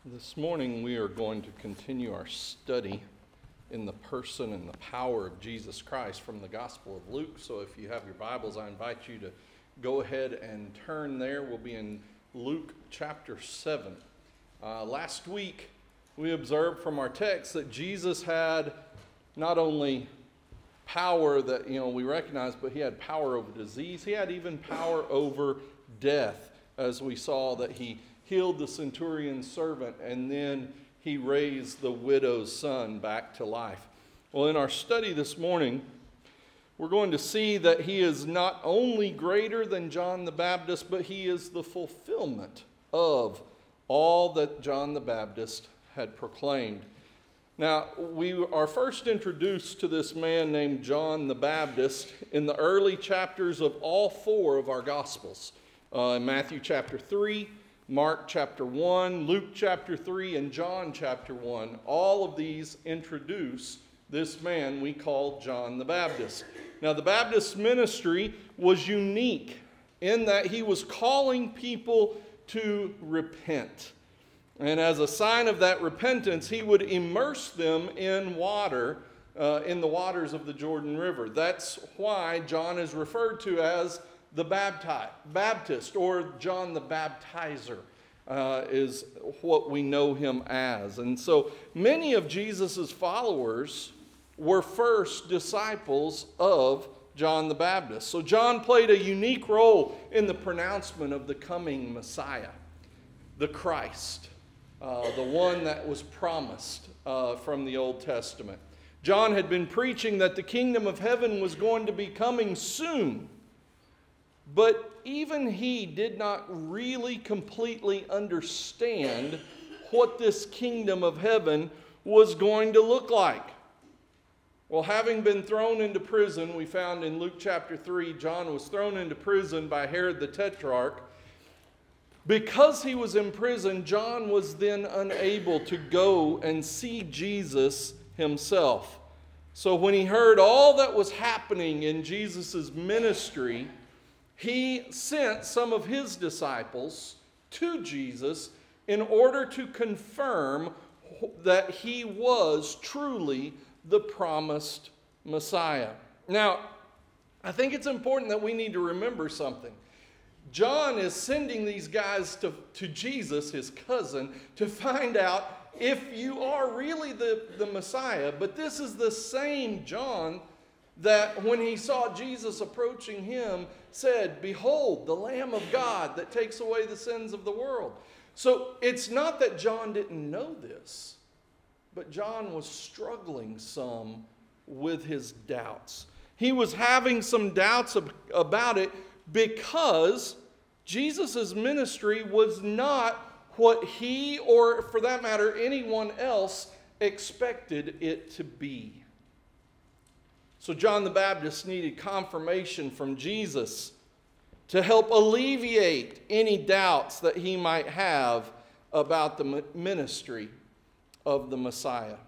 This morning we are going to continue our study in the person and the power of Jesus Christ from the Gospel of Luke. So if you have your Bibles, I invite you to go ahead and turn there. We'll be in Luke chapter 7. Last week we observed from our text that Jesus had not only power that we recognize, but he had power over disease. He had even power over death, as we saw that he healed the centurion's servant, and then he raised the widow's son back to life. Well, in our study this morning, we're going to see that he is not only greater than John the Baptist, but he is the fulfillment of all that John the Baptist had proclaimed. Now, we are first introduced to this man named John the Baptist in the early chapters of all four of our Gospels. In Matthew chapter 3, Mark chapter 1, Luke chapter 3, and John chapter 1. All of these introduce this man we call John the Baptist. Now, the Baptist ministry was unique in that he was calling people to repent. And as a sign of that repentance, he would immerse them in water, in the waters of the Jordan River. That's why John is referred to as the Baptist, or John the Baptizer, is what we know him as. And so many of Jesus' followers were first disciples of John the Baptist. So John played a unique role in the pronouncement of the coming Messiah, the Christ, the one that was promised from the Old Testament. John had been preaching that the kingdom of heaven was going to be coming soon. But even he did not really completely understand what this kingdom of heaven was going to look like. Well, having been thrown into prison, we found in Luke chapter 3, John was thrown into prison by Herod the Tetrarch. Because he was in prison, John was then unable to go and see Jesus himself. So when he heard all that was happening in Jesus' ministry, he sent some of his disciples to Jesus in order to confirm that he was truly the promised Messiah. Now, I think it's important that we need to remember something. John is sending these guys to Jesus, his cousin, to find out if you are really the Messiah. But this is the same John that when he saw Jesus approaching him, said, "Behold, the Lamb of God that takes away the sins of the world." So it's not that John didn't know this, but John was struggling some with his doubts. He was having some doubts about it because Jesus' ministry was not what he, or for that matter, anyone else expected it to be. So John the Baptist needed confirmation from Jesus to help alleviate any doubts that he might have about the ministry of the Messiah.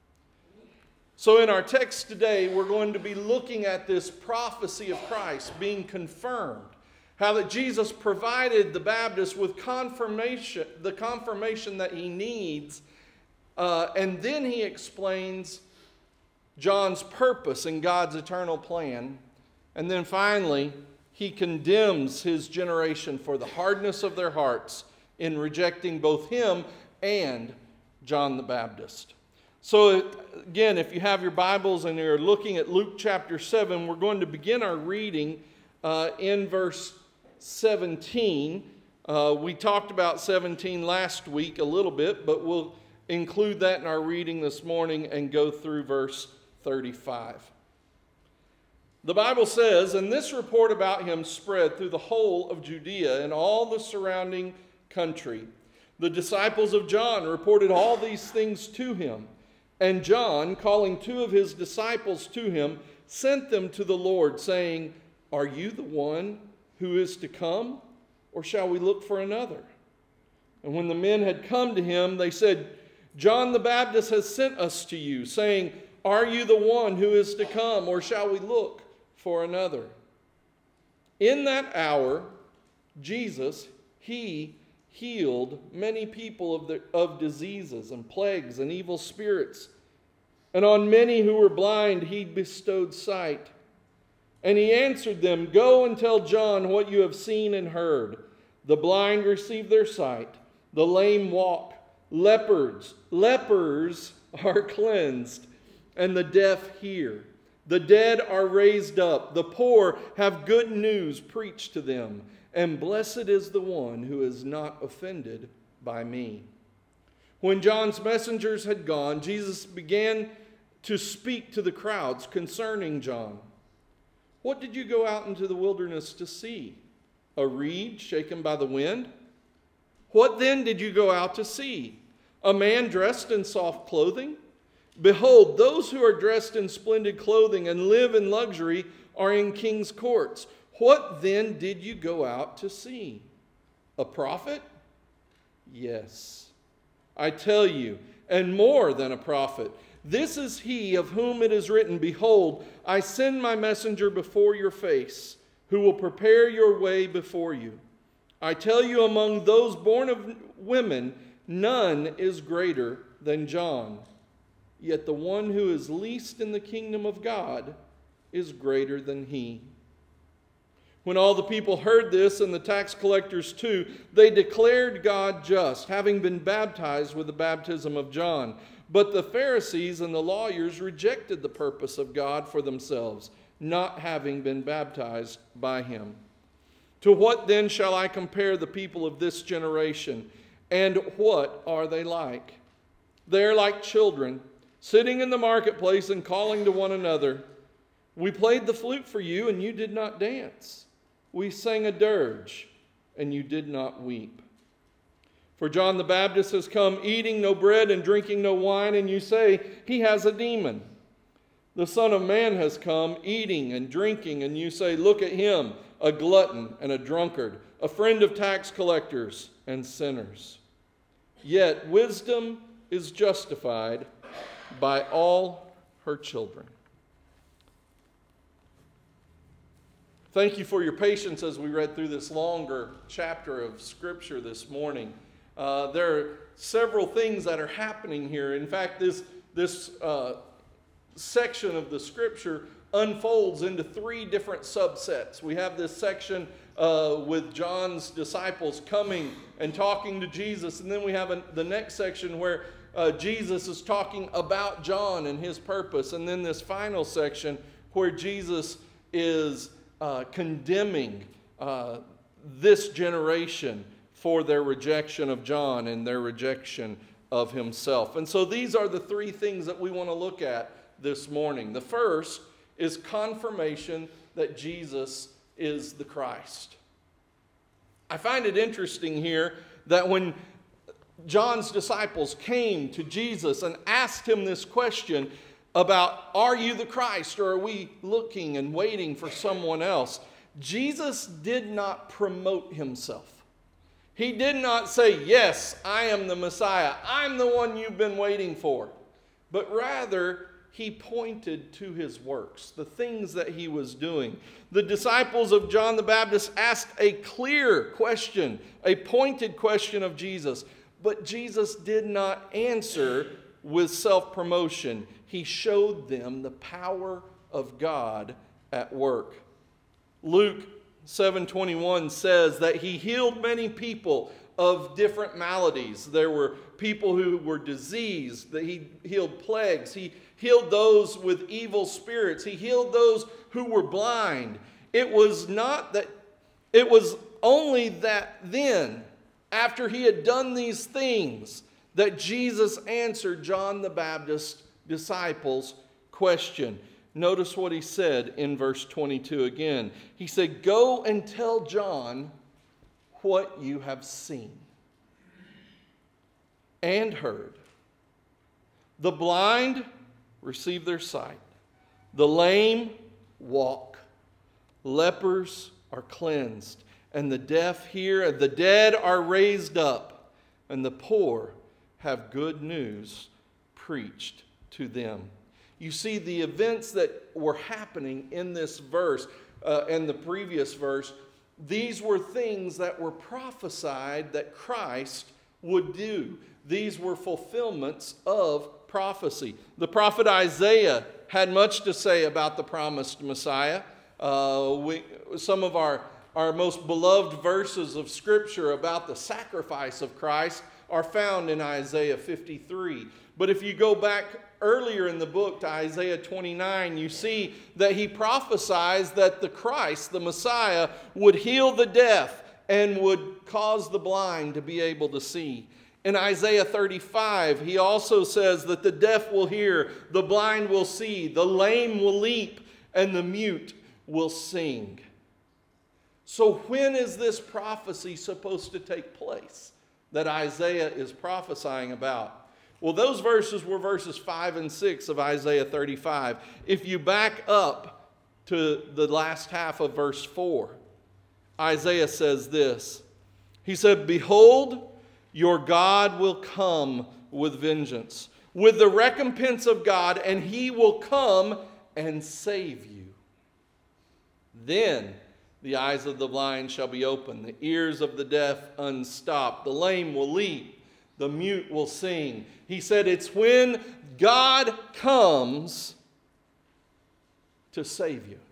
So in our text today, we're going to be looking at this prophecy of Christ being confirmed. How that Jesus provided the Baptist with confirmation, the confirmation that he needs. And then he explains John's purpose in God's eternal plan. And then finally, he condemns his generation for the hardness of their hearts in rejecting both him and John the Baptist. So again, if you have your Bibles and you're looking at Luke chapter 7, we're going to begin our reading in verse 17. We talked about 17 last week a little bit, but we'll include that in our reading this morning and go through verse 35. The Bible says, "And this report about him spread through the whole of Judea and all the surrounding country. The disciples of John reported all these things to him. And John, calling two of his disciples to him, sent them to the Lord, saying, 'Are you the one who is to come, or shall we look for another?' And when the men had come to him, they said, 'John the Baptist has sent us to you, saying, Are you the one who is to come, or shall we look for another?' In that hour, Jesus, he healed many people of diseases and plagues and evil spirits. And on many who were blind he bestowed sight. And he answered them, "Go and tell John what you have seen and heard. The blind receive their sight, the lame walk, lepers are cleansed, and the deaf hear. The dead are raised up, the poor have good news preached to them, and blessed is the one who is not offended by me." When John's messengers had gone, Jesus began to speak to the crowds concerning John. "What did you go out into the wilderness to see? A reed shaken by the wind? What then did you go out to see? A man dressed in soft clothing? Behold, those who are dressed in splendid clothing and live in luxury are in king's courts. What then did you go out to see? A prophet? Yes, I tell you, and more than a prophet. This is he of whom it is written, 'Behold, I send my messenger before your face, who will prepare your way before you.' I tell you, among those born of women, none is greater than John. Yet the one who is least in the kingdom of God is greater than he." When all the people heard this, and the tax collectors too, they declared God just, having been baptized with the baptism of John. But the Pharisees and the lawyers rejected the purpose of God for themselves, not having been baptized by him. "To what then shall I compare the people of this generation? And what are they like? They are like children, sitting in the marketplace and calling to one another, 'We played the flute for you, and you did not dance. We sang a dirge, and you did not weep.' For John the Baptist has come eating no bread and drinking no wine, and you say, 'He has a demon.' The Son of Man has come eating and drinking, and you say, 'Look at him, a glutton and a drunkard, a friend of tax collectors and sinners.' Yet wisdom is justified by all her children." Thank you for your patience as we read through this longer chapter of Scripture this morning. There are several things that are happening here. In fact, this section of the Scripture unfolds into three different subsets. We have this section with John's disciples coming and talking to Jesus, and then we have the next section where Jesus is talking about John and his purpose, and then this final section where Jesus is condemning this generation for their rejection of John and their rejection of himself. And so these are the three things that we want to look at this morning. The first is confirmation that Jesus is the Christ. I find it interesting here that when John's disciples came to Jesus and asked him this question about, "Are you the Christ, or are we looking and waiting for someone else?" Jesus did not promote himself. He did not say, "Yes, I am the Messiah. I'm the one you've been waiting for." But rather, he pointed to his works, the things that he was doing. The disciples of John the Baptist asked a clear question, a pointed question of Jesus. But Jesus did not answer with self-promotion. He showed them the power of God at work. Luke 7:21 says that he healed many people of different maladies. There were people who were diseased, that he healed plagues. He healed those with evil spirits. He healed those who were blind. It was only that then, after he had done these things, that Jesus answered John the Baptist's disciples' question. Notice what he said in verse 22 again. He said, "Go and tell John what you have seen and heard. The blind receive their sight. The lame walk. Lepers are cleansed. And the deaf hear. And the dead are raised up. And the poor have good news preached to them." You see, the events that were happening in this verse and the previous verse These were things that were prophesied that Christ would do. These were fulfillments of prophecy. The prophet Isaiah had much to say about the promised Messiah. Some of our most beloved verses of Scripture about the sacrifice of Christ are found in Isaiah 53. But if you go back earlier in the book to Isaiah 29, you see that he prophesies that the Christ, the Messiah, would heal the deaf and would cause the blind to be able to see. In Isaiah 35, he also says that the deaf will hear, the blind will see, the lame will leap, and the mute will sing. So when is this prophecy supposed to take place that Isaiah is prophesying about? Well, those verses were verses 5 and 6 of Isaiah 35. If you back up to the last half of verse 4, Isaiah says this. He said, "Behold, your God will come with vengeance, with the recompense of God, and he will come and save you. Then the eyes of the blind shall be opened, the ears of the deaf unstopped, the lame will leap, the mute will sing." He said it's when God comes to save you.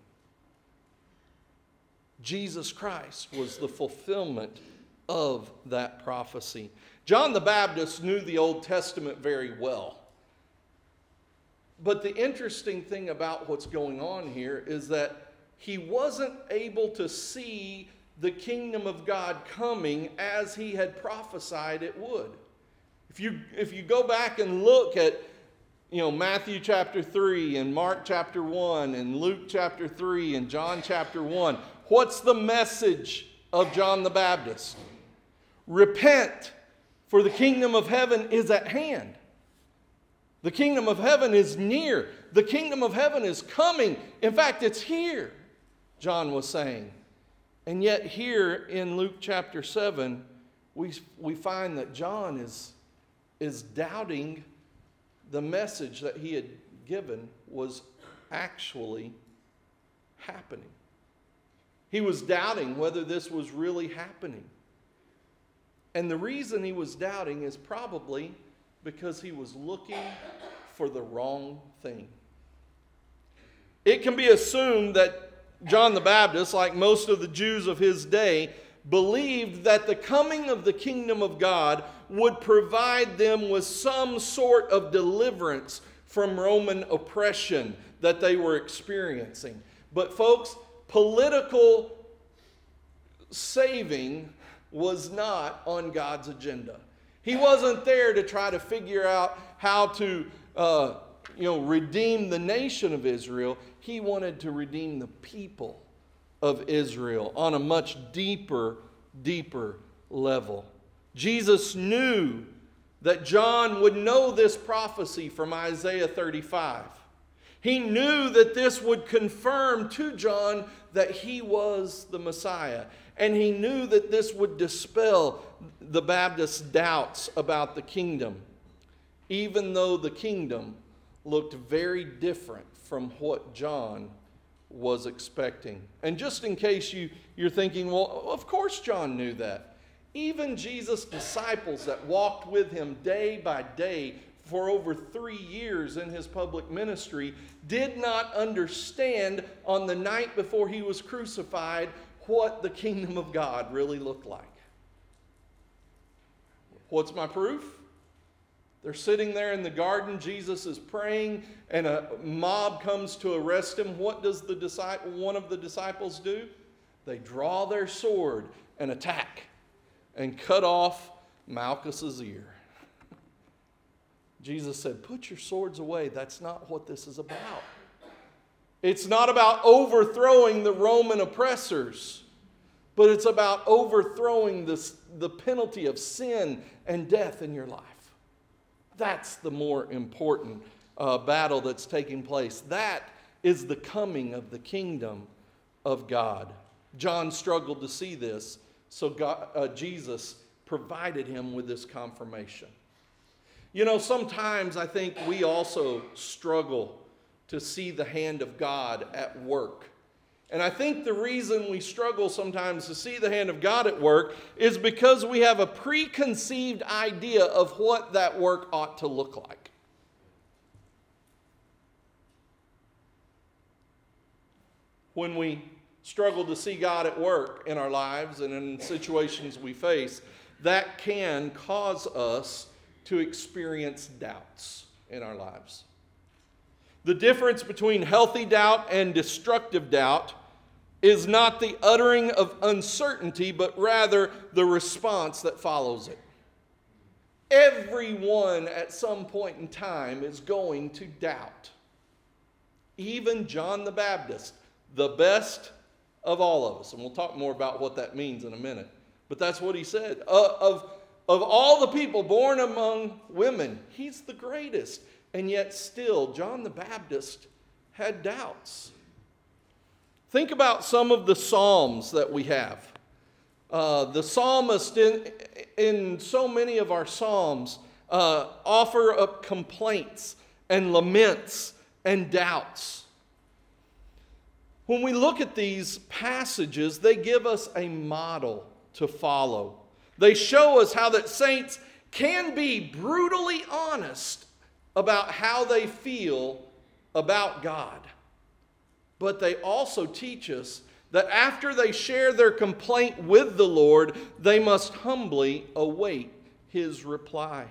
Jesus Christ was the fulfillment of that prophecy. John the Baptist knew the Old Testament very well. But the interesting thing about what's going on here is that he wasn't able to see the kingdom of God coming as he had prophesied it would. If you go back and look at Matthew chapter 3 and Mark chapter 1 and Luke chapter 3 and John chapter 1, what's the message of John the Baptist? Repent, for the kingdom of heaven is at hand. The kingdom of heaven is near. The kingdom of heaven is coming. In fact, it's here, John was saying. And yet here in Luke chapter 7, we find that John is doubting the message that he had given was actually happening. He was doubting whether this was really happening. And the reason he was doubting is probably because he was looking for the wrong thing. It can be assumed that John the Baptist, like most of the Jews of his day, believed that the coming of the kingdom of God would provide them with some sort of deliverance from Roman oppression that they were experiencing. But folks, political saving was not on God's agenda. He wasn't there to try to figure out how to redeem the nation of Israel. He wanted to redeem the people of Israel on a much deeper level. Jesus knew that John would know this prophecy from Isaiah 35. He knew that this would confirm to John that he was the Messiah. And he knew that this would dispel the Baptist's doubts about the kingdom, even though the kingdom looked very different from what John was expecting. And just in case you're thinking, well, of course John knew that. Even Jesus' disciples that walked with him day by day for over 3 years in his public ministry did not understand on the night before he was crucified what the kingdom of God really looked like. What's my proof? They're sitting there in the garden. Jesus is praying, and a mob comes to arrest him. What does one of the disciples do? They draw their sword and attack and cut off Malchus's ear. Jesus said, "Put your swords away. That's not what this is about. It's not about overthrowing the Roman oppressors, but it's about overthrowing the penalty of sin and death in your life. That's the more important battle that's taking place. That is the coming of the kingdom of God." John struggled to see this, so Jesus provided him with this confirmation. Sometimes I think we also struggle to see the hand of God at work And I think the reason we struggle sometimes to see the hand of God at work is because we have a preconceived idea of what that work ought to look like. When we struggle to see God at work in our lives and in situations we face, that can cause us to experience doubts in our lives. The difference between healthy doubt and destructive doubt is not the uttering of uncertainty, but rather the response that follows it. Everyone at some point in time is going to doubt. Even John the Baptist, the best of all of us. And we'll talk more about what that means in a minute. But that's what he said. Of all the people born among women, he's the greatest. And yet still, John the Baptist had doubts. Think about some of the Psalms that we have. The psalmist in so many of our Psalms offer up complaints and laments and doubts. When we look at these passages, they give us a model to follow. They show us how that saints can be brutally honest about how they feel about God. But they also teach us that after they share their complaint with the Lord, they must humbly await His reply.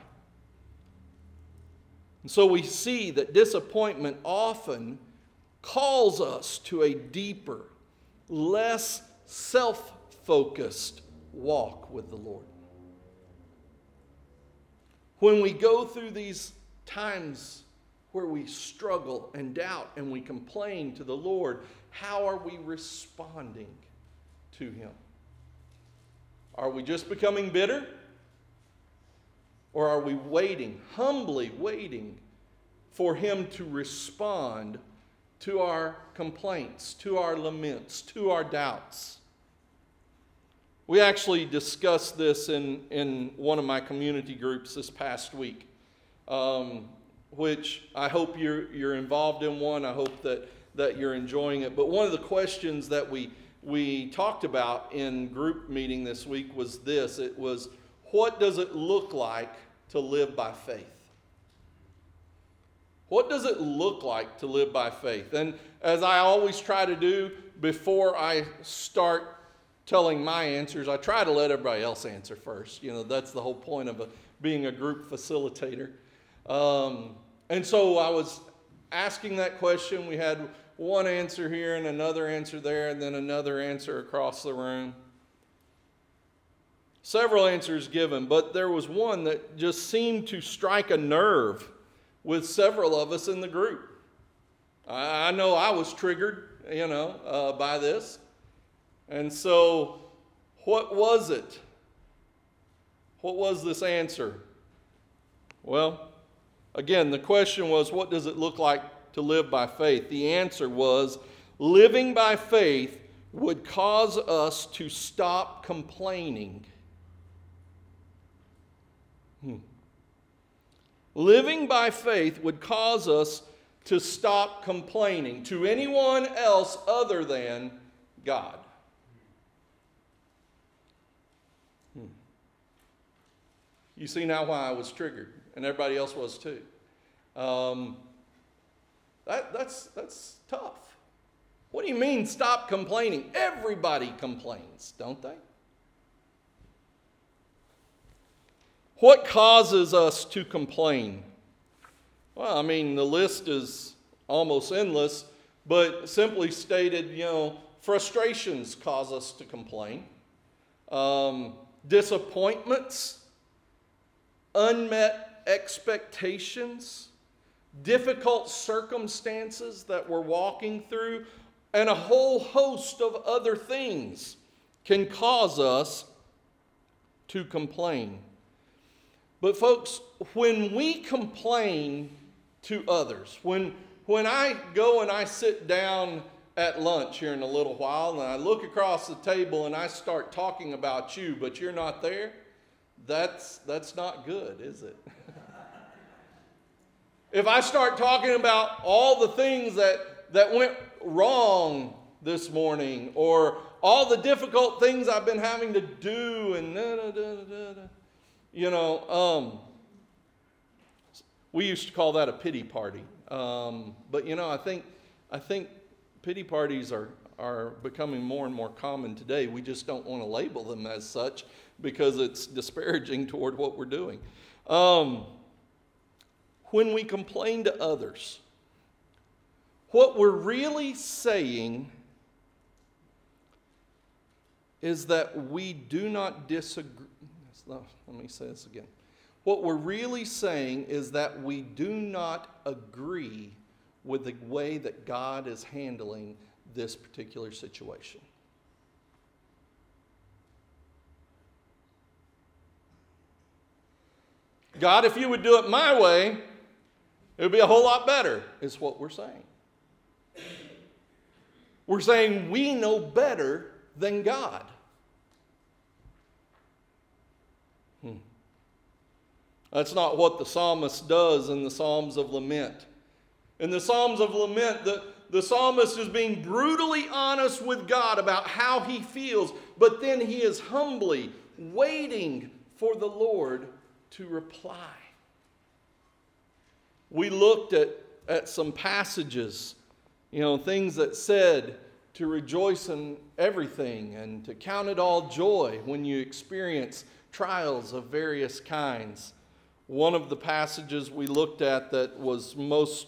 And so we see that disappointment often calls us to a deeper, less self-focused walk with the Lord. When we go through these times where we struggle and doubt and we complain to the Lord, how are we responding to Him? Are we just becoming bitter? Or are we waiting, humbly waiting for Him to respond to our complaints, to our laments, to our doubts? We actually discussed this in one of my community groups this past week, which I hope you're involved in one. I hope that you're enjoying it. But one of the questions that we talked about in group meeting this week was this. It was, what does it look like to live by faith? What does it look like to live by faith? And as I always try to do before I start telling my answers, I try to let everybody else answer first. You know, that's the whole point of being a group facilitator. And so I was asking that question. We had one answer here and another answer there and then another answer across the room. Several answers given, but there was one that just seemed to strike a nerve with several of us in the group. I know I was triggered, by this. And so, what was it? What was this answer? Well, again, the question was, what does it look like to live by faith? The answer was, living by faith would cause us to stop complaining. Living by faith would cause us to stop complaining to anyone else other than God. You see now why I was triggered, and everybody else was too. That's tough. What do you mean stop complaining? Everybody complains, don't they? What causes us to complain? Well, I mean, the list is almost endless, but simply stated, frustrations cause us to complain. Disappointments, unmet expectations, difficult circumstances that we're walking through, and a whole host of other things can cause us to complain. But folks, when we complain to others, when I go and I sit down at lunch here in a little while and I look across the table and I start talking about you, but you're not there, that's not good, is it? If I start talking about all the things that went wrong this morning, or all the difficult things I've been having to do, and you know, we used to call that a pity party. But you know, I think pity parties are becoming more and more common today. We just don't want to label them as such because it's disparaging toward what we're doing. When we complain to others, what we're really saying is that we do not disagree. Let me say this again. What we're really saying is that we do not agree with the way that God is handling this particular situation. God, if you would do it my way, it would be a whole lot better, is what we're saying. We're saying we know better than God. That's not what the psalmist does in the Psalms of Lament. In the Psalms of Lament, the psalmist is being brutally honest with God about how he feels, but then he is humbly waiting for the Lord to reply. We looked at some passages, you know, things that said to rejoice in everything and to count it all joy when you experience trials of various kinds. One of the passages we looked at that was most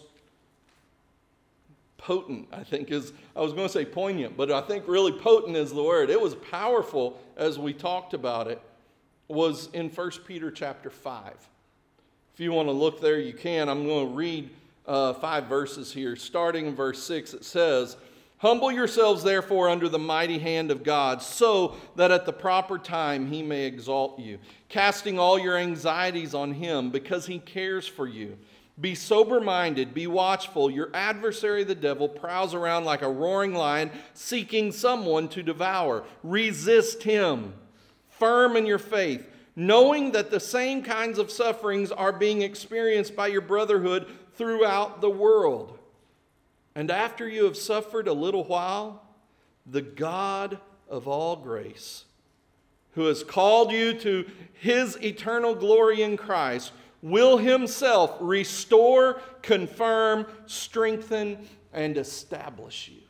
potent, I think is, I was going to say poignant, but I think really potent is the word. It was powerful as we talked about it, was in 1 Peter chapter 5. If you want to look there, you can. I'm going to read 5 verses here. Starting in verse 6, it says, "Humble yourselves, therefore, under the mighty hand of God, so that at the proper time he may exalt you, casting all your anxieties on him, because he cares for you. Be sober-minded, be watchful. Your adversary, the devil, prowls around like a roaring lion, seeking someone to devour. Resist him, firm in your faith, knowing that the same kinds of sufferings are being experienced by your brotherhood throughout the world. And after you have suffered a little while, the God of all grace, who has called you to his eternal glory in Christ, will himself restore, confirm, strengthen, and establish you."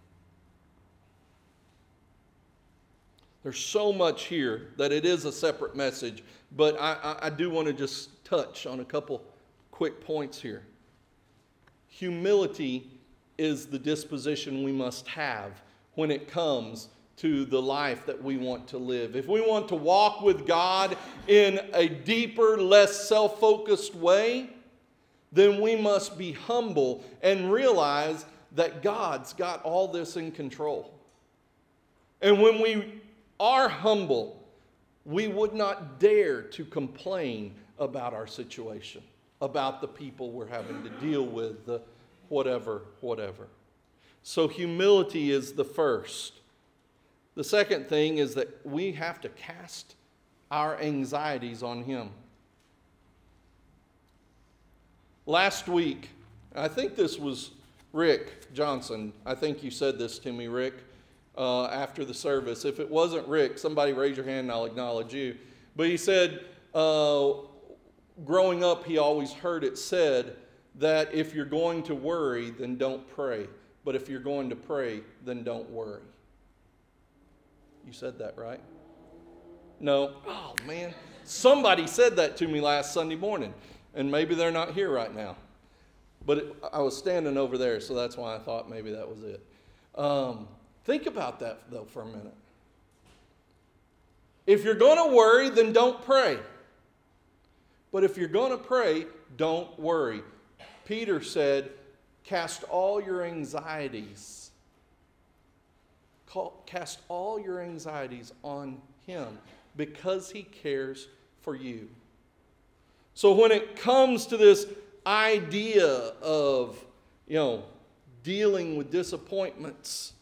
There's so much here that it is a separate message, but I do want to just touch on a couple quick points here. Humility is the disposition we must have when it comes to the life that we want to live. If we want to walk with God in a deeper, less self-focused way, then we must be humble and realize that God's got all this in control. And when we are humble, we would not dare to complain about our situation, about the people we're having to deal with, the whatever. So humility is the first. The second thing is that we have to cast our anxieties on him. Last week, I think this was Rick Johnson. I think you said this to me, Rick, after the service. If it wasn't Rick, somebody raise your hand and I'll acknowledge you. But he said, growing up, he always heard it said that if you're going to worry, then don't pray. But if you're going to pray, then don't worry. You said that, right? No? Oh, man. Somebody said that to me last Sunday morning, and maybe they're not here right now. But I was standing over there, so that's why I thought maybe that was it. Think about that, though, for a minute. If you're going to worry, then don't pray. But if you're going to pray, don't worry. Peter said, cast all your anxieties. Cast all your anxieties on him because he cares for you. So when it comes to this idea of, dealing with disappointments,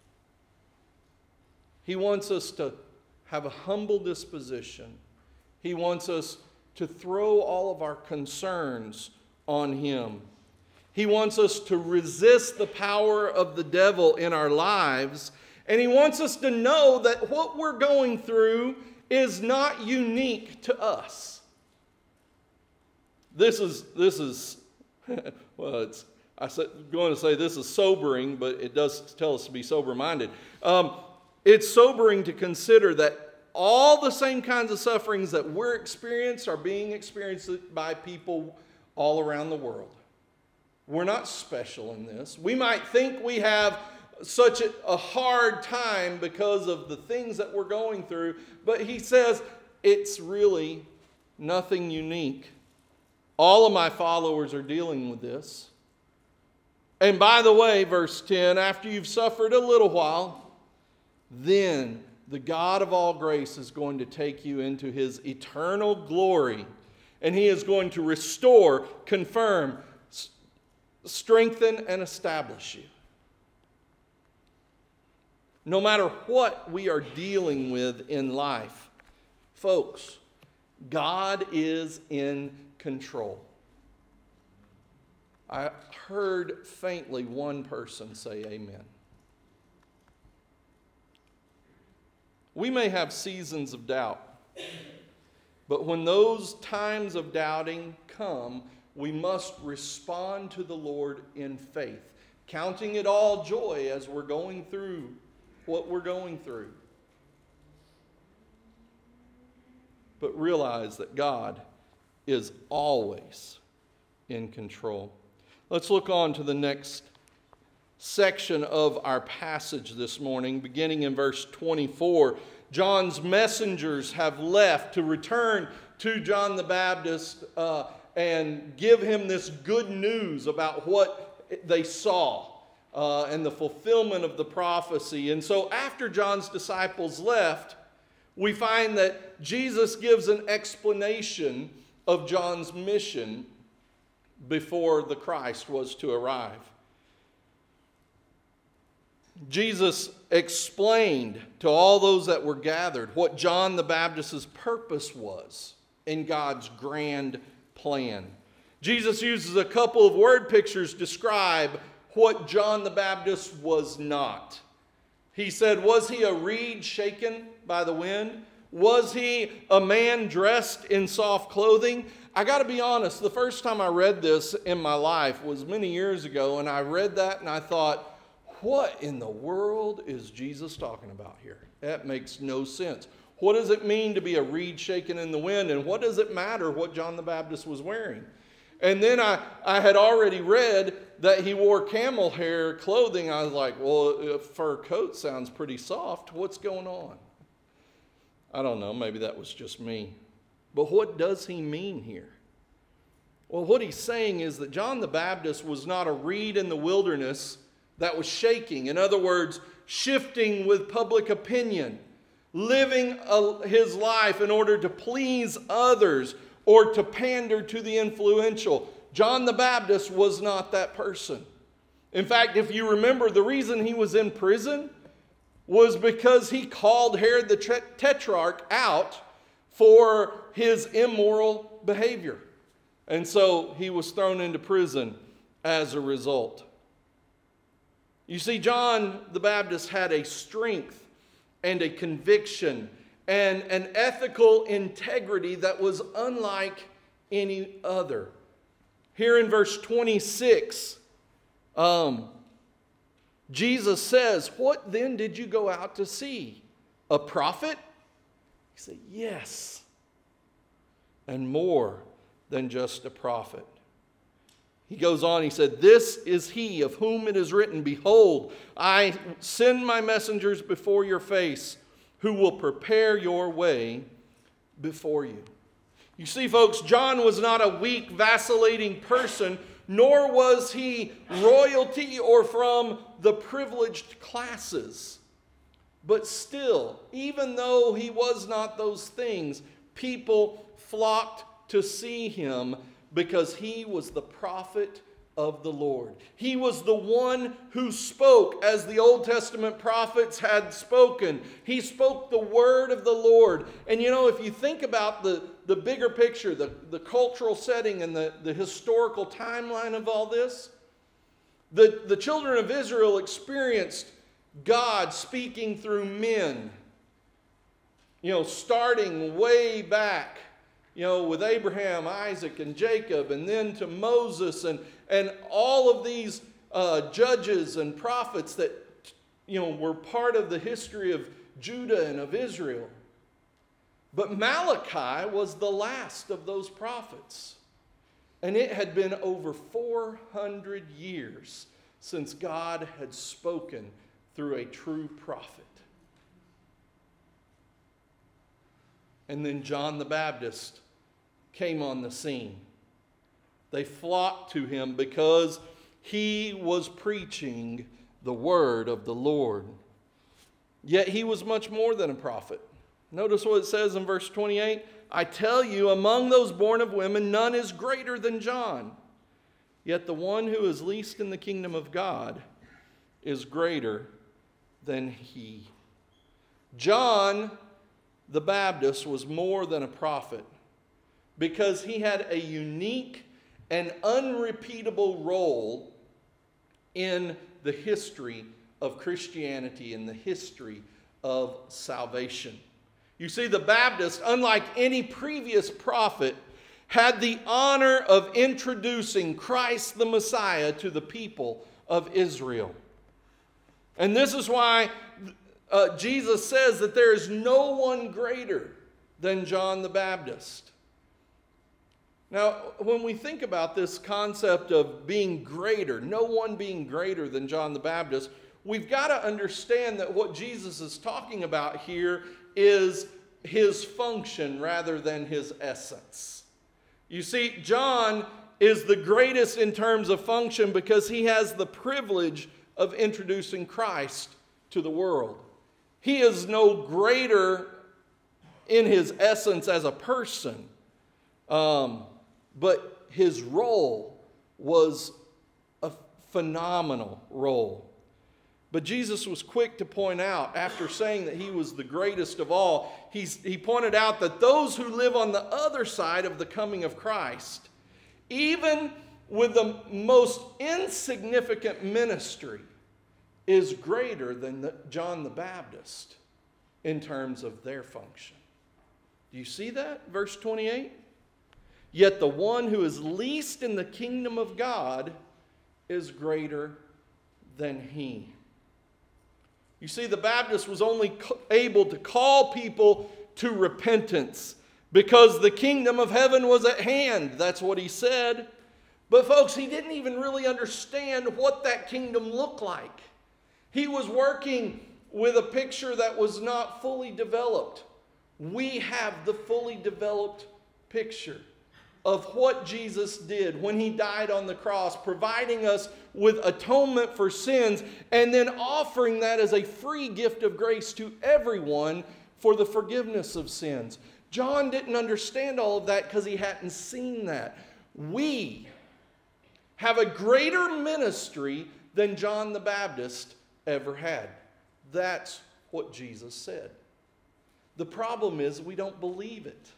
he wants us to have a humble disposition. He wants us to throw all of our concerns on him. He wants us to resist the power of the devil in our lives. And He wants us to know that what we're going through is not unique to us. This is well, I'm going to say this is sobering, but it does tell us to be sober-minded. It's sobering to consider that all the same kinds of sufferings that we're experiencing are being experienced by people all around the world. We're not special in this. We might think we have such a hard time because of the things that we're going through, but He says it's really nothing unique. All of my followers are dealing with this. And by the way, verse 10, after you've suffered a little while, then the God of all grace is going to take you into His eternal glory, and He is going to restore, confirm, strengthen, and establish you. No matter what we are dealing with in life, folks, God is in control. I heard faintly one person say amen. We may have seasons of doubt, but when those times of doubting come, we must respond to the Lord in faith, counting it all joy as we're going through what we're going through. But realize that God is always in control. Let's look on to the next section of our passage this morning, beginning in verse 24. John's messengers have left to return to John the Baptist and give him this good news about what they saw and the fulfillment of the prophecy. And so after John's disciples left, we find that Jesus gives an explanation of John's mission before the Christ was to arrive. Jesus explained to all those that were gathered what John the Baptist's purpose was in God's grand plan. Jesus uses a couple of word pictures to describe what John the Baptist was not. He said, was he a reed shaken by the wind? Was he a man dressed in soft clothing? I got to be honest, the first time I read this in my life was many years ago, and I read that and I thought, what in the world is Jesus talking about here? That makes no sense. What does it mean to be a reed shaken in the wind? And what does it matter what John the Baptist was wearing? And then I had already read that he wore camel hair clothing. I was like, well, a fur coat sounds pretty soft. What's going on? I don't know. Maybe that was just me. But what does he mean here? Well, what he's saying is that John the Baptist was not a reed in the wilderness that was shaking. In other words, shifting with public opinion, living his life in order to please others or to pander to the influential. John the Baptist was not that person. In fact, if you remember, the reason he was in prison was because he called Herod the Tetrarch out for his immoral behavior. And so he was thrown into prison as a result. You see, John the Baptist had a strength and a conviction and an ethical integrity that was unlike any other. Here in verse 26, Jesus says, what then did you go out to see? A prophet? He said, yes. And more than just a prophet. He goes on, he said, this is he of whom it is written, behold, I send my messengers before your face, who will prepare your way before you. You see, folks, John was not a weak, vacillating person, nor was he royalty or from the privileged classes. But still, even though he was not those things, people flocked to see him because he was the prophet of the Lord. He was the one who spoke as the Old Testament prophets had spoken. He spoke the word of the Lord. And you know, if you think about the bigger picture, the cultural setting and the historical timeline of all this, The children of Israel experienced God speaking through men, starting way back, with Abraham, Isaac, and Jacob, and then to Moses, and all of these judges and prophets that, were part of the history of Judah and of Israel. But Malachi was the last of those prophets. And it had been over 400 years since God had spoken through a true prophet. And then John the Baptist came on the scene. They flocked to him because he was preaching the word of the Lord. Yet he was much more than a prophet. Notice what it says in verse 28. I tell you, among those born of women, none is greater than John. Yet the one who is least in the kingdom of God is greater than he. John the Baptist was more than a prophet because he had a unique and unrepeatable role in the history of Christianity, in the history of salvation. You see, the Baptist, unlike any previous prophet, had the honor of introducing Christ the Messiah to the people of Israel. And this is why Jesus says that there is no one greater than John the Baptist. Now, when we think about this concept of being greater, no one being greater than John the Baptist, we've got to understand that what Jesus is talking about here is his function rather than his essence. You see, John is the greatest in terms of function because he has the privilege of introducing Christ to the world. He is no greater in his essence as a person, but his role was a phenomenal role. But Jesus was quick to point out, after saying that he was the greatest of all, he pointed out that those who live on the other side of the coming of Christ, even with the most insignificant ministry, is greater than John the Baptist in terms of their function. Do you see that? Verse 28. Yet the one who is least in the kingdom of God is greater than he. You see, the Baptist was only able to call people to repentance because the kingdom of heaven was at hand. That's what he said. But folks, he didn't even really understand what that kingdom looked like. He was working with a picture that was not fully developed. We have the fully developed picture of what Jesus did when he died on the cross, providing us with atonement for sins, and then offering that as a free gift of grace to everyone for the forgiveness of sins. John didn't understand all of that because he hadn't seen that. We have a greater ministry than John the Baptist ever had. That's what Jesus said. The problem is we don't believe it.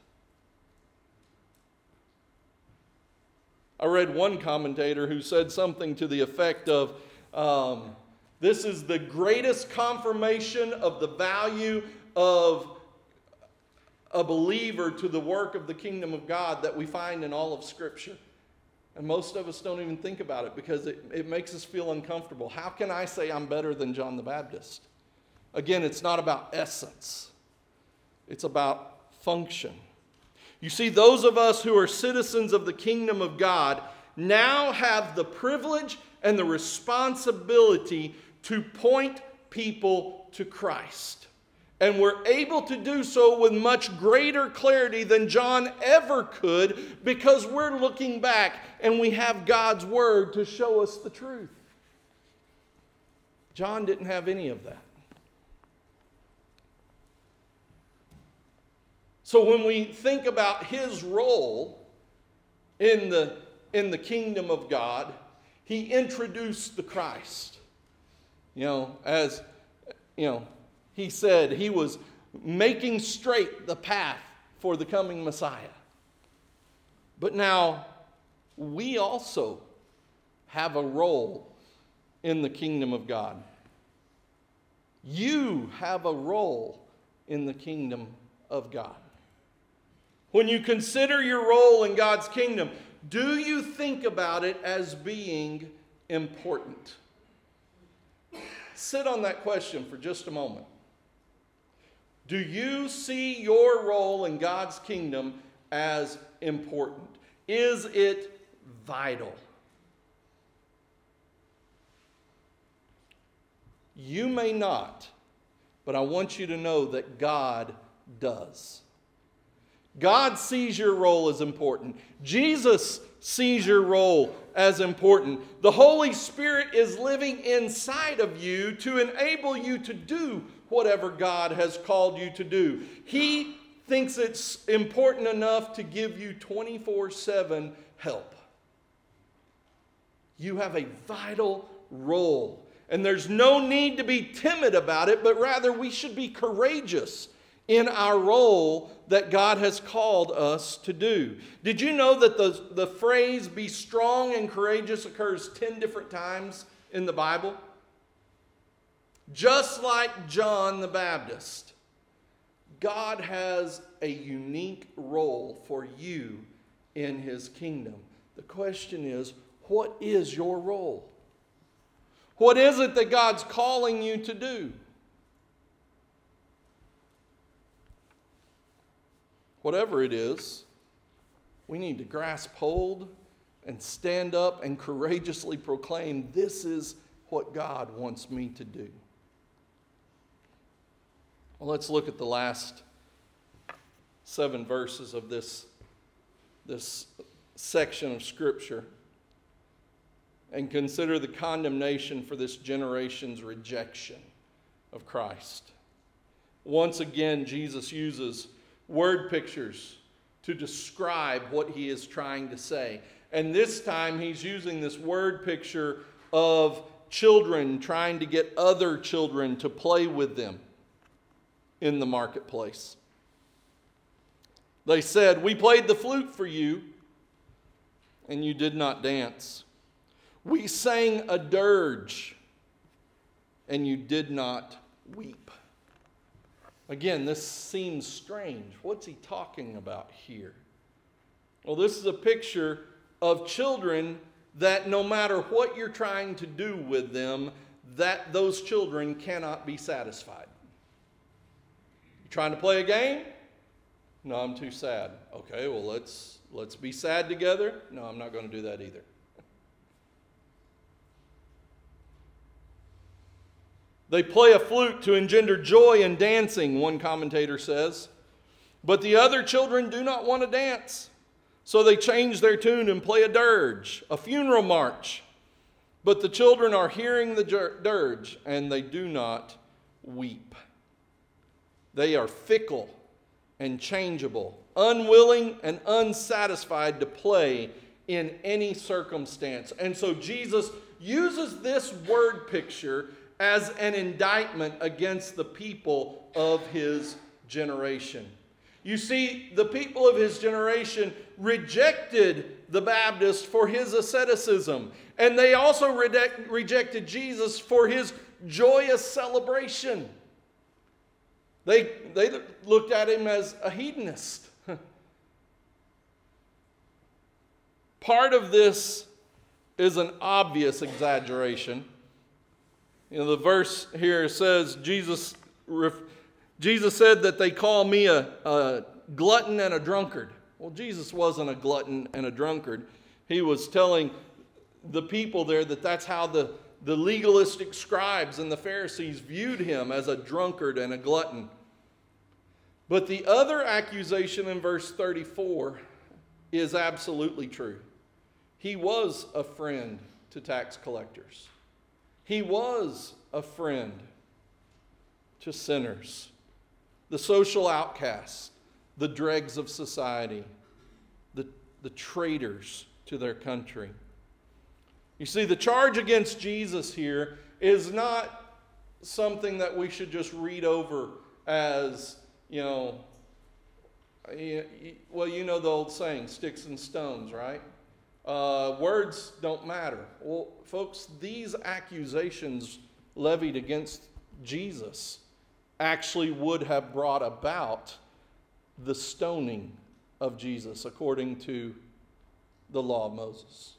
I read one commentator who said something to the effect of, this is the greatest confirmation of the value of a believer to the work of the kingdom of God that we find in all of Scripture. And most of us don't even think about it because it makes us feel uncomfortable. How can I say I'm better than John the Baptist? Again, it's not about essence. It's about function. You see, those of us who are citizens of the kingdom of God now have the privilege and the responsibility to point people to Christ. And we're able to do so with much greater clarity than John ever could because we're looking back and we have God's word to show us the truth. John didn't have any of that. So when we think about his role in the kingdom of God, he introduced the Christ. As he said, he was making straight the path for the coming Messiah. But now we also have a role in the kingdom of God. You have a role in the kingdom of God. When you consider your role in God's kingdom, do you think about it as being important? Sit on that question for just a moment. Do you see your role in God's kingdom as important? Is it vital? You may not, but I want you to know that God does. God sees your role as important. Jesus sees your role as important. The Holy Spirit is living inside of you to enable you to do whatever God has called you to do. He thinks it's important enough to give you 24/7 help. You have a vital role. And there's no need to be timid about it, but rather we should be courageous in our role that God has called us to do. Did you know that the phrase be strong and courageous occurs 10 different times in the Bible? Just like John the Baptist, God has a unique role for you in his kingdom. The question is, what is your role? What is it that God's calling you to do? Whatever it is, we need to grasp hold and stand up and courageously proclaim, this is what God wants me to do. Well, let's look at the last 7 verses of this section of Scripture and consider the condemnation for this generation's rejection of Christ. Once again, Jesus uses word pictures to describe what he is trying to say. And this time he's using this word picture of children trying to get other children to play with them in the marketplace. They said, "We played the flute for you, and you did not dance. We sang a dirge, and you did not weep." Again, this seems strange. What's he talking about here? Well, this is a picture of children that no matter what you're trying to do with them, that those children cannot be satisfied. You trying to play a game? No, I'm too sad. Okay, well, let's be sad together. No, I'm not going to do that either. They play a flute to engender joy and dancing, one commentator says. But the other children do not want to dance. So they change their tune and play a dirge, a funeral march. But the children are hearing the dirge and they do not weep. They are fickle and changeable, unwilling and unsatisfied to play in any circumstance. And so Jesus uses this word picture as an indictment against the people of his generation. You see, the people of his generation rejected the Baptist for his asceticism, and they also rejected Jesus for his joyous celebration. They looked at him as a hedonist. Part of this is an obvious exaggeration. You know, the verse here says, Jesus said that they call me a glutton and a drunkard. Well, Jesus wasn't a glutton and a drunkard. He was telling the people there that that's how the legalistic scribes and the Pharisees viewed him, as a drunkard and a glutton. But the other accusation in verse 34 is absolutely true. He was a friend to tax collectors. He was a friend to sinners, the social outcasts, the dregs of society, the traitors to their country. You see, the charge against Jesus here is not something that we should just read over as, well, you know the old saying, sticks and stones, right? Words don't matter. Well, folks, these accusations levied against Jesus actually would have brought about the stoning of Jesus according to the law of Moses.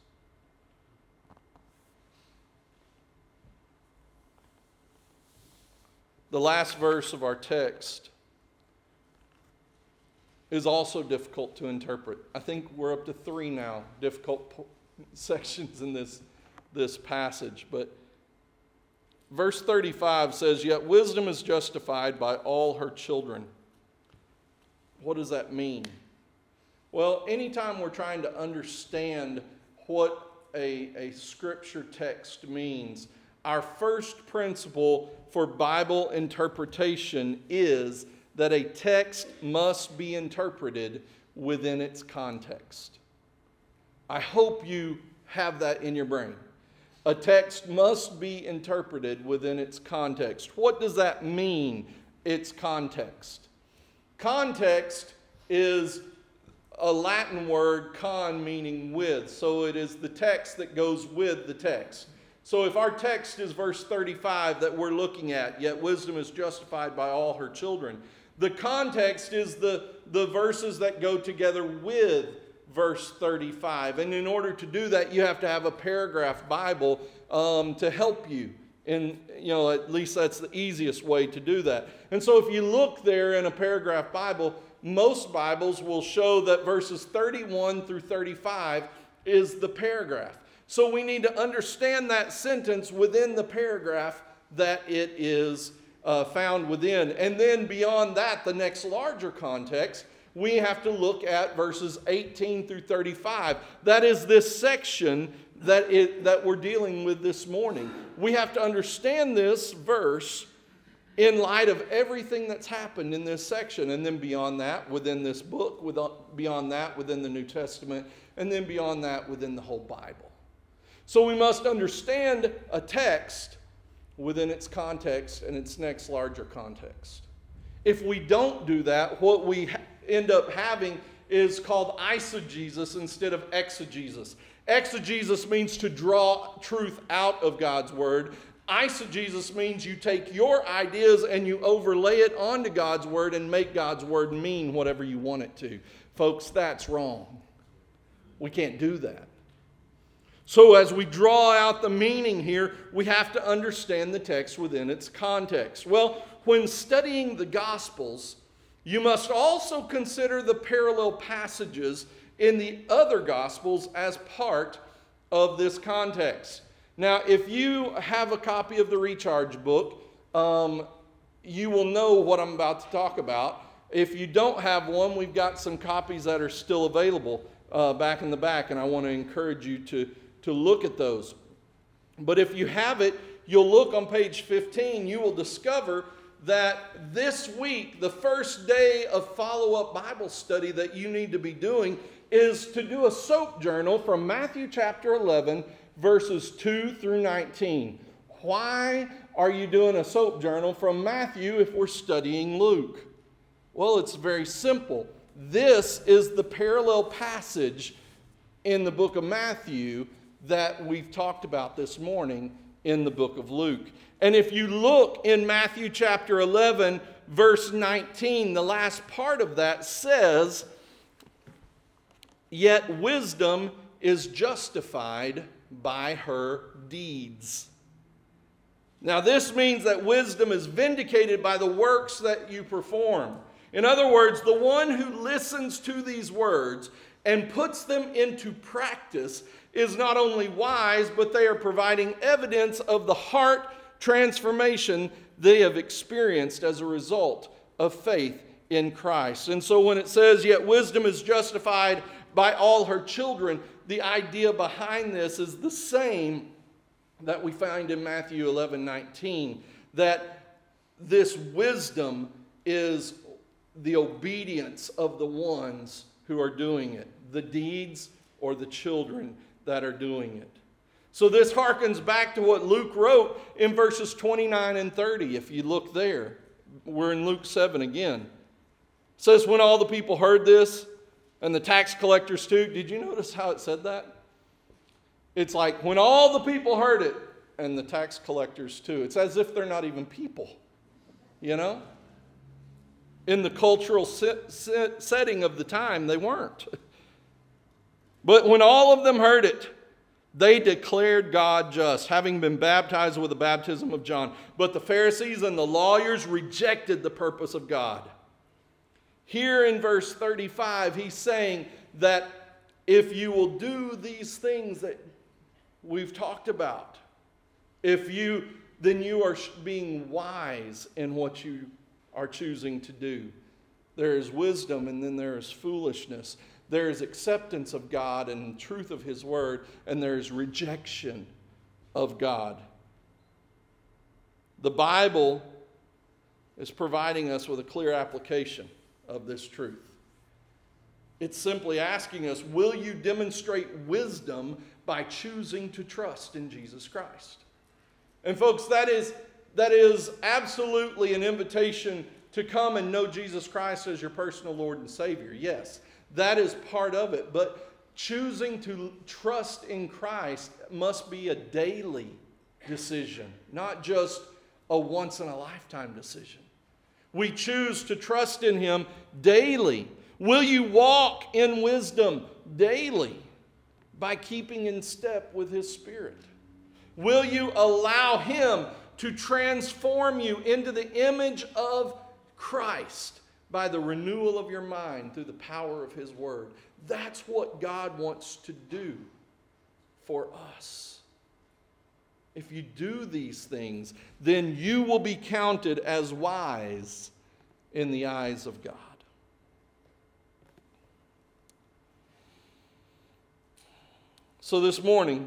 The last verse of our text is also difficult to interpret. I think we're up to 3 now, difficult sections in this passage. But verse 35 says, "Yet wisdom is justified by all her children." What does that mean? Well, anytime we're trying to understand what a scripture text means, our first principle for Bible interpretation is that a text must be interpreted within its context. I hope you have that in your brain. A text must be interpreted within its context. What does that mean, its context? Context is a Latin word, con, meaning with. So it is the text that goes with the text. So if our text is verse 35 that we're looking at, "Yet wisdom is justified by all her children," the context is the verses that go together with verse 35. And in order to do that, you have to have a paragraph Bible to help you. And, at least that's the easiest way to do that. And so if you look there in a paragraph Bible, most Bibles will show that verses 31 through 35 is the paragraph. So we need to understand that sentence within the paragraph that it is found within. And then beyond that, the next larger context, we have to look at verses 18 through 35. That is this section that we're dealing with this morning. We have to understand this verse in light of everything that's happened in this section. And then beyond that, within this book, beyond that, within the New Testament, and then beyond that, within the whole Bible. So we must understand a text within its context and its next larger context. If we don't do that, what we end up having is called eisegesis instead of exegesis. Exegesis means to draw truth out of God's Word. Eisegesis means you take your ideas and you overlay it onto God's Word and make God's Word mean whatever you want it to. Folks, that's wrong. We can't do that. So as we draw out the meaning here, we have to understand the text within its context. Well, when studying the Gospels, you must also consider the parallel passages in the other Gospels as part of this context. Now, if you have a copy of the Recharge book, you will know what I'm about to talk about. If you don't have one, we've got some copies that are still available back in the back, and I want to encourage you to look at those. But if you have it, you'll look on page 15, you will discover that this week, the first day of follow-up Bible study that you need to be doing is to do a SOAP journal from Matthew chapter 11, verses 2 through 19. Why are you doing a SOAP journal from Matthew if we're studying Luke? Well, it's very simple. This is the parallel passage in the book of Matthew that we've talked about this morning in the book of Luke. And if you look in Matthew chapter 11, verse 19, the last part of that says, "Yet wisdom is justified by her deeds." Now this means that wisdom is vindicated by the works that you perform. In other words, the one who listens to these words and puts them into practice is not only wise, but they are providing evidence of the heart transformation they have experienced as a result of faith in Christ. And so when it says, "Yet wisdom is justified by all her children," the idea behind this is the same that we find in Matthew 11:19, that this wisdom is the obedience of the ones who are doing it, the deeds or the children that are doing it. So this harkens back to what Luke wrote in verses 29 and 30. If you look there, we're in Luke 7 again. It says, "When all the people heard this, and the tax collectors too," did you notice how it said that? It's like when all the people heard it, and the tax collectors too, it's as if they're not even people, you know? In the cultural setting of the time, they weren't. But when all of them heard it, they declared God just, having been baptized with the baptism of John. But the Pharisees and the lawyers rejected the purpose of God. Here in verse 35, he's saying that if you will do these things that we've talked about, then you are being wise in what you are choosing to do. There is wisdom, and then there is foolishness. There is acceptance of God and truth of His Word, and there is rejection of God. The Bible is providing us with a clear application of this truth. It's simply asking us, will you demonstrate wisdom by choosing to trust in Jesus Christ? And folks, that is absolutely an invitation to come and know Jesus Christ as your personal Lord and Savior. Yes, that is part of it. But choosing to trust in Christ must be a daily decision, not just a once-in-a-lifetime decision. We choose to trust in Him daily. Will you walk in wisdom daily by keeping in step with His Spirit? Will you allow Him to transform you into the image of Christ by the renewal of your mind through the power of His Word? That's what God wants to do for us. If you do these things, then you will be counted as wise in the eyes of God. So this morning,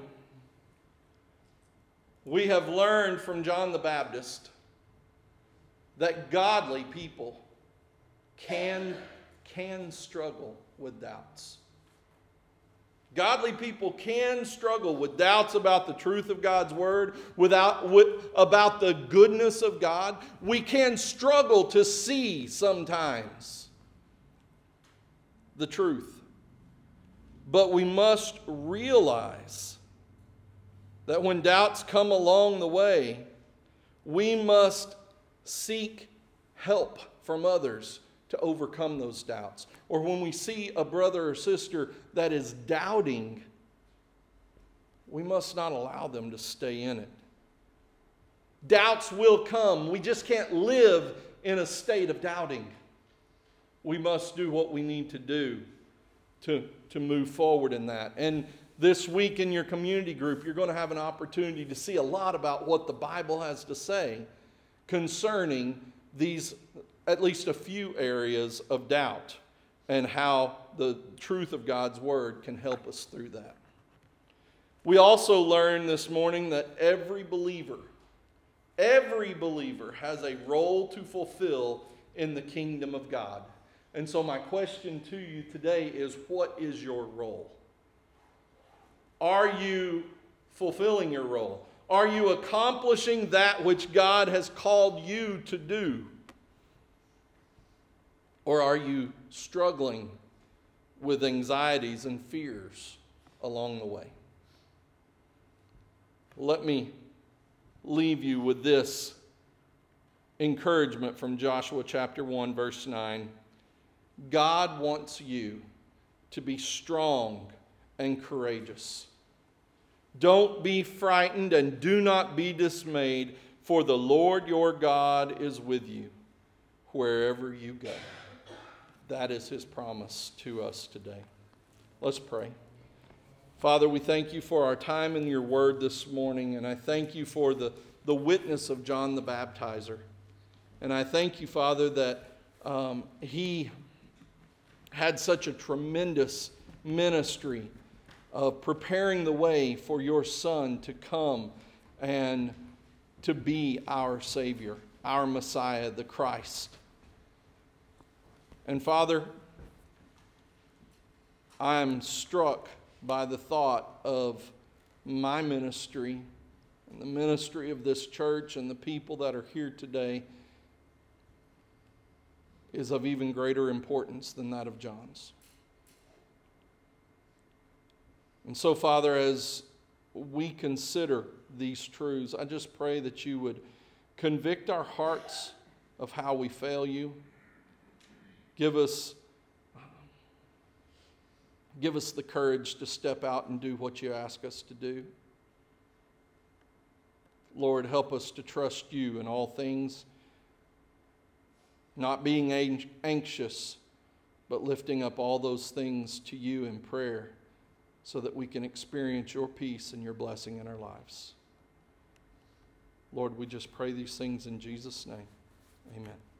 we have learned from John the Baptist that godly people can struggle with doubts. Godly people can struggle with doubts about the truth of God's Word, about the goodness of God. We can struggle to see sometimes the truth. But we must realize that when doubts come along the way, we must seek help from others to overcome those doubts. Or when we see a brother or sister that is doubting, we must not allow them to stay in it. Doubts will come. We just can't live in a state of doubting. We must do what we need to do to move forward in that. And this week in your community group, you're going to have an opportunity to see a lot about what the Bible has to say concerning these, at least a few areas of doubt, and how the truth of God's Word can help us through that. We also learned this morning that every believer has a role to fulfill in the kingdom of God. And so my question to you today is, what is your role? Are you fulfilling your role? Are you accomplishing that which God has called you to do? Or are you struggling with anxieties and fears along the way? Let me leave you with this encouragement from Joshua chapter 1, verse 9. God wants you to be strong and courageous. Don't be frightened and do not be dismayed, for the Lord your God is with you wherever you go. That is His promise to us today. Let's pray. Father, we thank you for our time in your word this morning, and I thank you for the witness of John the Baptizer. And I thank you, Father, that he had such a tremendous ministry of preparing the way for your Son to come and to be our Savior, our Messiah, the Christ. And Father, I am struck by the thought of my ministry and the ministry of this church and the people that are here today is of even greater importance than that of John's. And so, Father, as we consider these truths, I just pray that you would convict our hearts of how we fail you. Give us the courage to step out and do what you ask us to do. Lord, help us to trust you in all things, not being anxious, but lifting up all those things to you in prayer so that we can experience your peace and your blessing in our lives. Lord, we just pray these things in Jesus' name. Amen.